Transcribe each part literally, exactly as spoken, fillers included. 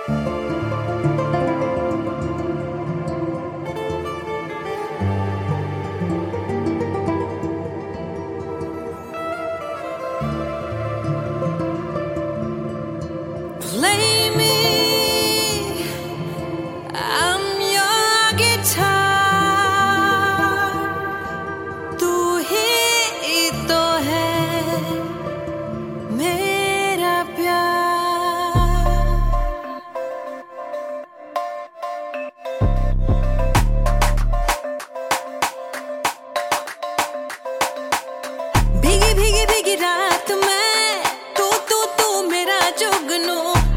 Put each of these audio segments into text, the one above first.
Play me, I'm your guitar. तू ही तो है मेरा प्यार. भीगी भीगी भीगी रात में तू तू तू मेरा जुगनू.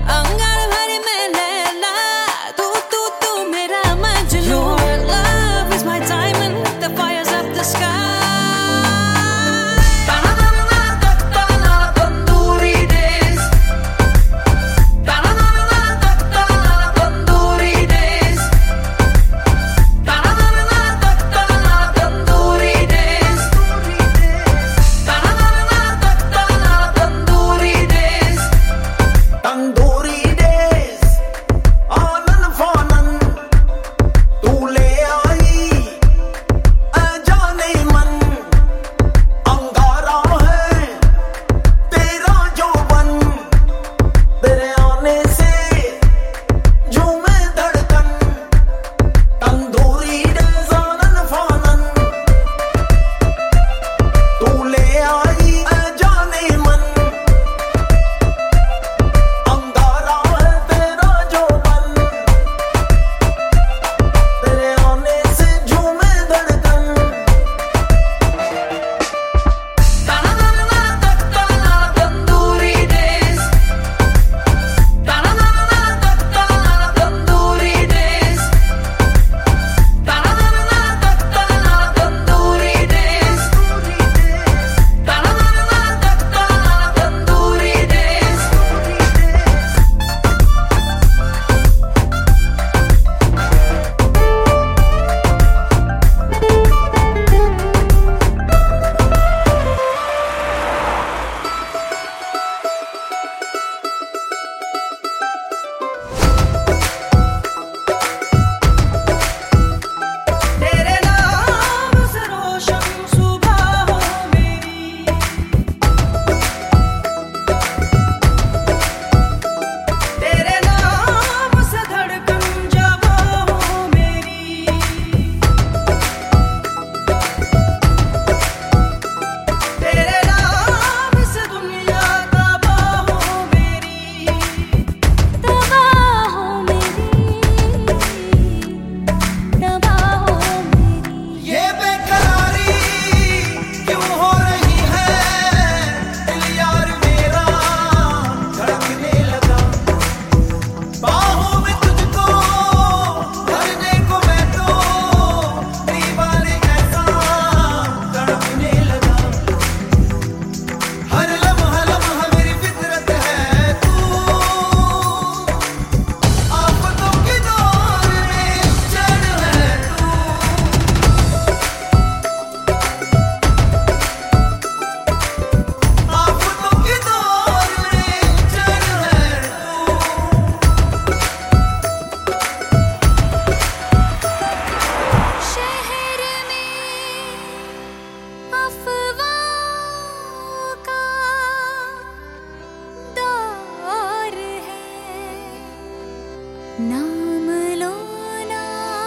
नाम लो ना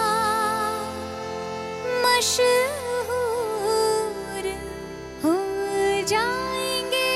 मशहूर हो जाएंगे।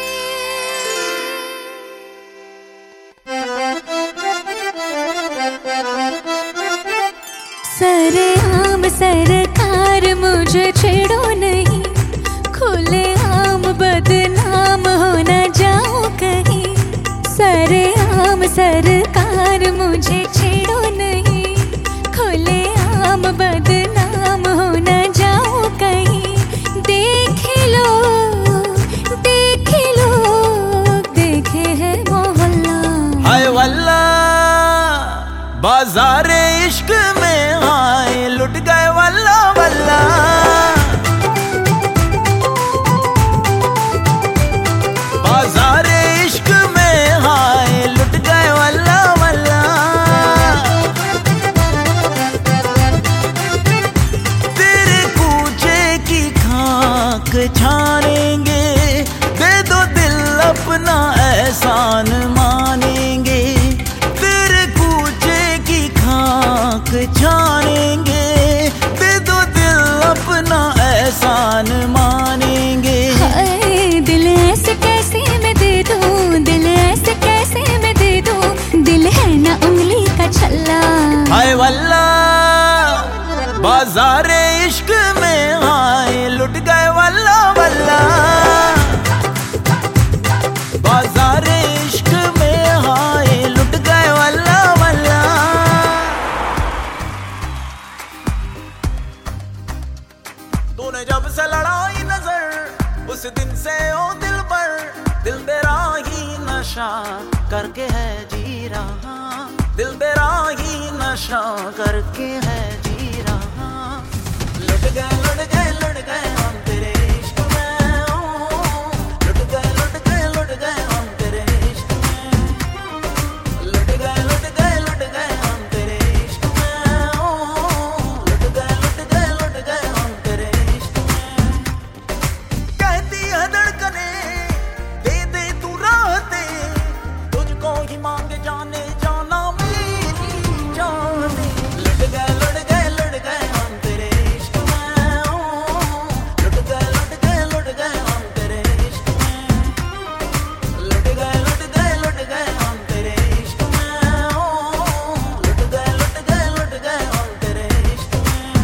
सरेआम सरकार मुझे छेड़ो नहीं, खुले आम बदनाम हो न जाओ कहीं। सरेआम सरकार मुझे छेड़ो नहीं, खुले आम बदनाम हो न जाओ कहीं। देख लो देख लो देखे है मोहल्ला, हाय वल्ला बाजारे इश्क में आए लुट गए वल्ला वल्ला। बाजारे इश्क में आए लुट गए वल्ला वल्ला। दिल है ना उंगली का छल्ला। हाय वल्ला बाजारे इश्क में आए लुट गए वल्ला वल्ला। बाजारे इश्क में आए लुट गए वल्ला वल्ला। तूने जब से लड़ाई नजर उस दिन से ओ दिल पर, दिल तेरा ही नशा करके है जी रहा, दिल तेरा ही नशा करके है जी रहा। लुट गए लुट गए लुट गए हम तेरे इश्क में, लुट गए लुट गए लुट गए हम तेरे इश्क में, लुट गए लुट गए लुट गए हम तेरे इश्क में, लुट गए लुट गए लुट गए हम तेरे इश्क में। कहती है धड़कने दे दे तू राहते, तुझको ही मांगे जाने जाना मेरी जान। लुट गए लुट गए लुट गए हम तेरे इश्क में, लुट गए लुट गए लुट गए हम तेरे इश्क में, लुट गए लुट गए लुट गए हम तेरे इश्क में, लुट गए लुट गए लुट गए हम तेरे इश्क में।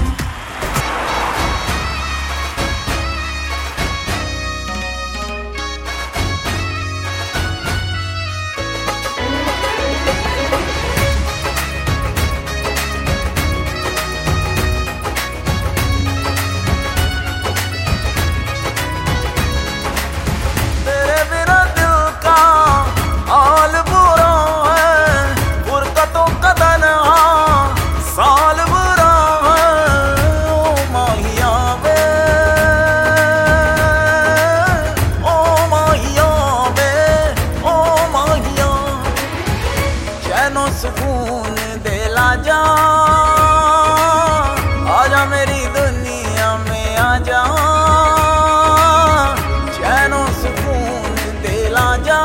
तेरे बिना दिल का हाल बुरा है, फुरकतों का तन्हा साल बुरा है। ओ माहिया वे, ओ माहिया वे, ओ माहिया। चैनो सुकून दिला जा, आजा मेरी दुनिया में आजा। चैनो सुकून दिला जा,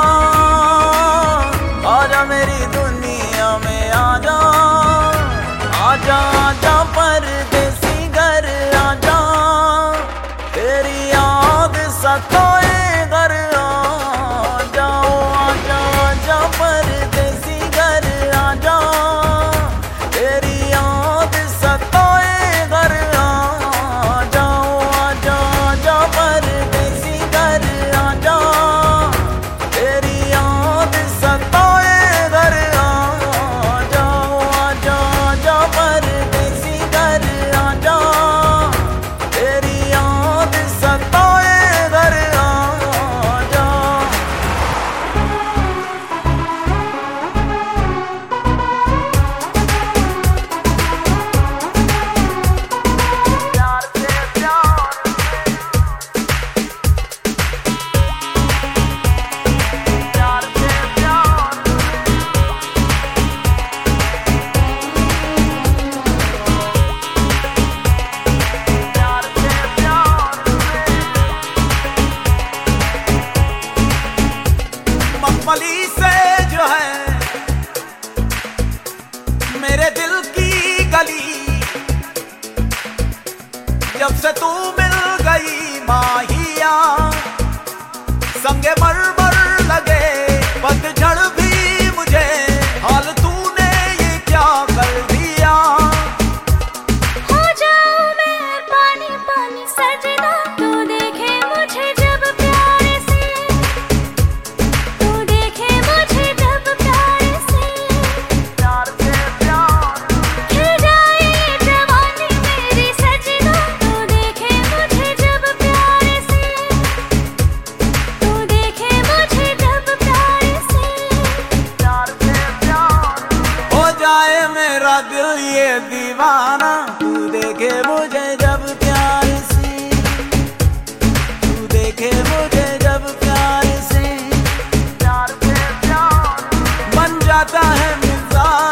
आजा मेरी दुनिया में आजा। आजा आजा परदेसी घर आजा, तेरी याद सताए घर आजा। आजा आजा परदेसी घर आजा, तेरी याद सताए घर आजा। आजा आजा परदेसी घर आजा, तेरी याद सताए घर आजा। आजा आजा परदेसी घर आजा, तेरी याद सताए घर आजा। प्यार से प्यार प्यार से प्यार प्यार से प्यार। मखमली से जो है मेरे दिल की गली, जब से तू मिल गई माहिया, संगे मरमर लगे पतझड़ भी मुझे। हाल तूने ये क्या कर दिया। हो जाऊं मैं पानी पानी सजना, तू देखे मुझे जब प्यार से, तू देखे मुझे जब प्यार से। प्यार से प्यार खिल जाए जवानी मेरी सजना, तू देखे मुझे जब प्यार से, तू देखे मुझे जब प्यार से। प्यार से प्यार हो जाए मेरा दिल ये दीवाना, तू देखे मुझे जब प्यार से, तू देखे मुझे जब प्यार से। प्यार से प्यार बन जाता है मिजाज